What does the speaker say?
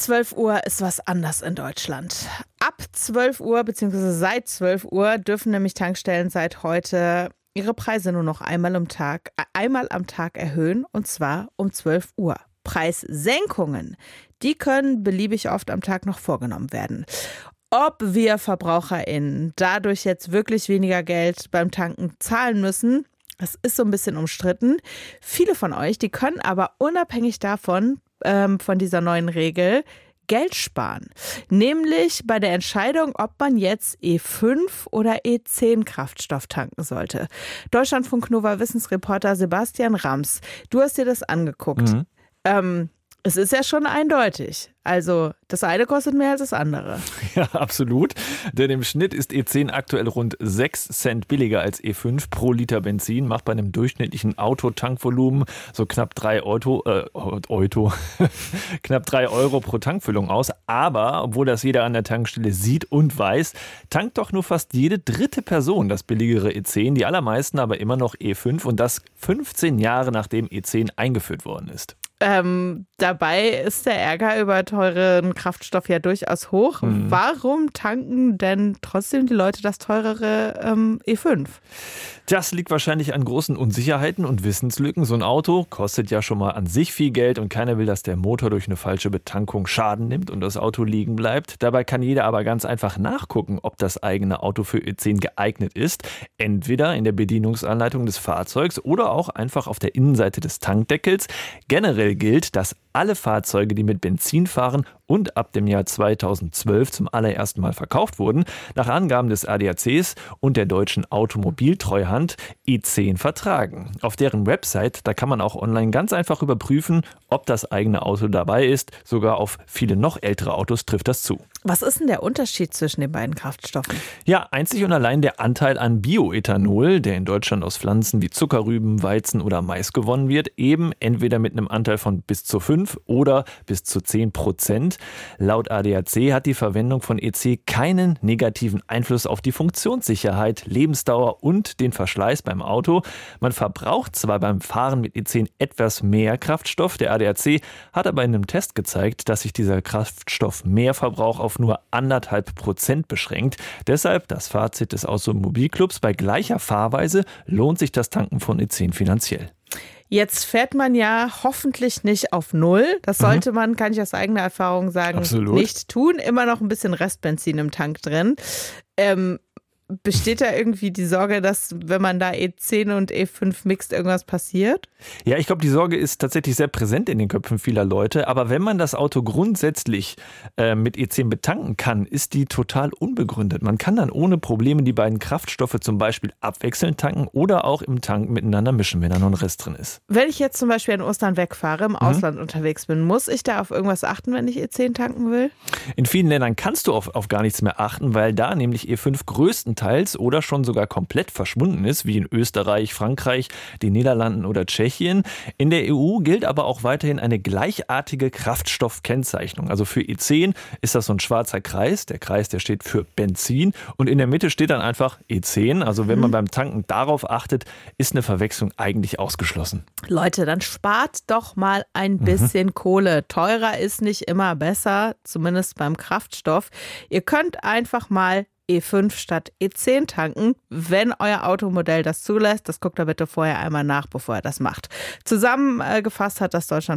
12 Uhr ist was anders in Deutschland. Ab 12 Uhr bzw. seit 12 Uhr dürfen nämlich Tankstellen seit heute ihre Preise nur noch einmal am Tag erhöhen, und zwar um 12 Uhr. Preissenkungen, die können beliebig oft am Tag noch vorgenommen werden. Ob wir VerbraucherInnen dadurch jetzt wirklich weniger Geld beim Tanken zahlen müssen, das ist so ein bisschen umstritten. Viele von euch, die können aber unabhängig davon, von dieser neuen Regel, Geld sparen. Nämlich bei der Entscheidung, ob man jetzt E5 oder E10 Kraftstoff tanken sollte. Deutschlandfunk Nova Wissensreporter Sebastian Rams, du hast dir das angeguckt. Es ist ja schon eindeutig. Also das eine kostet mehr als das andere. Ja, absolut. Denn im Schnitt ist E10 aktuell rund 6 Cent billiger als E5 pro Liter Benzin. Macht bei einem durchschnittlichen Autotankvolumen so knapp 3 Euro pro Tankfüllung aus. Aber, obwohl das jeder an der Tankstelle sieht und weiß, tankt doch nur fast jede dritte Person das billigere E10. Die allermeisten aber immer noch E5, und das 15 Jahre nachdem E10 eingeführt worden ist. Dabei ist der Ärger über teuren Kraftstoff ja durchaus hoch. Warum tanken denn trotzdem die Leute das teurere E5? Das liegt wahrscheinlich an großen Unsicherheiten und Wissenslücken. So ein Auto kostet ja schon mal an sich viel Geld und keiner will, dass der Motor durch eine falsche Betankung Schaden nimmt und das Auto liegen bleibt. Dabei kann jeder aber ganz einfach nachgucken, ob das eigene Auto für E10 geeignet ist. Entweder in der Bedienungsanleitung des Fahrzeugs oder auch einfach auf der Innenseite des Tankdeckels. Generell gilt, dass alle Fahrzeuge, die mit Benzin fahren und ab dem Jahr 2012 zum allerersten Mal verkauft wurden, nach Angaben des ADACs und der Deutschen Automobiltreuhand E10 vertragen. Auf deren Website, da kann man auch online ganz einfach überprüfen, ob das eigene Auto dabei ist. Sogar auf viele noch ältere Autos trifft das zu. Was ist denn der Unterschied zwischen den beiden Kraftstoffen? Ja, einzig und allein der Anteil an Bioethanol, der in Deutschland aus Pflanzen wie Zuckerrüben, Weizen oder Mais gewonnen wird, eben entweder mit einem Anteil von bis zu 5 oder bis zu 10%. Laut ADAC hat die Verwendung von EC keinen negativen Einfluss auf die Funktionssicherheit, Lebensdauer und den Verschleiß beim Auto. Man verbraucht zwar beim Fahren mit E10 etwas mehr Kraftstoff, der ADAC hat aber in einem Test gezeigt, dass sich dieser Kraftstoffmehrverbrauch auf nur 1,5% beschränkt. Deshalb das Fazit des Automobilclubs: Bei gleicher Fahrweise lohnt sich das Tanken von E10 finanziell. Jetzt fährt man ja hoffentlich nicht auf Null. Das sollte man, kann ich aus eigener Erfahrung sagen, Absolut nicht tun. Immer noch ein bisschen Restbenzin im Tank drin. Besteht da irgendwie die Sorge, dass, wenn man da E10 und E5 mixt, irgendwas passiert? Ja, ich glaube, die Sorge ist tatsächlich sehr präsent in den Köpfen vieler Leute. Aber wenn man das Auto grundsätzlich mit E10 betanken kann, ist die total unbegründet. Man kann dann ohne Probleme die beiden Kraftstoffe zum Beispiel abwechselnd tanken oder auch im Tank miteinander mischen, wenn da noch ein Rest drin ist. Wenn ich jetzt zum Beispiel an Ostern wegfahre, im Ausland unterwegs bin, muss ich da auf irgendwas achten, wenn ich E10 tanken will? In vielen Ländern kannst du auf gar nichts mehr achten, weil da nämlich E5 größtenteils oder schon sogar komplett verschwunden ist, wie in Österreich, Frankreich, den Niederlanden oder Tschechien. In der EU gilt aber auch weiterhin eine gleichartige Kraftstoffkennzeichnung. Also für E10 ist das so ein schwarzer Kreis. Der Kreis, der steht für Benzin, und in der Mitte steht dann einfach E10. Also wenn man beim Tanken darauf achtet, ist eine Verwechslung eigentlich ausgeschlossen. Leute, dann spart doch mal ein bisschen Kohle. Teurer ist nicht immer besser, zumindest beim Kraftstoff. Ihr könnt einfach mal E5 statt E10 tanken, wenn euer Automodell das zulässt. Das guckt da bitte vorher einmal nach, bevor ihr das macht. Zusammengefasst hat das Deutschland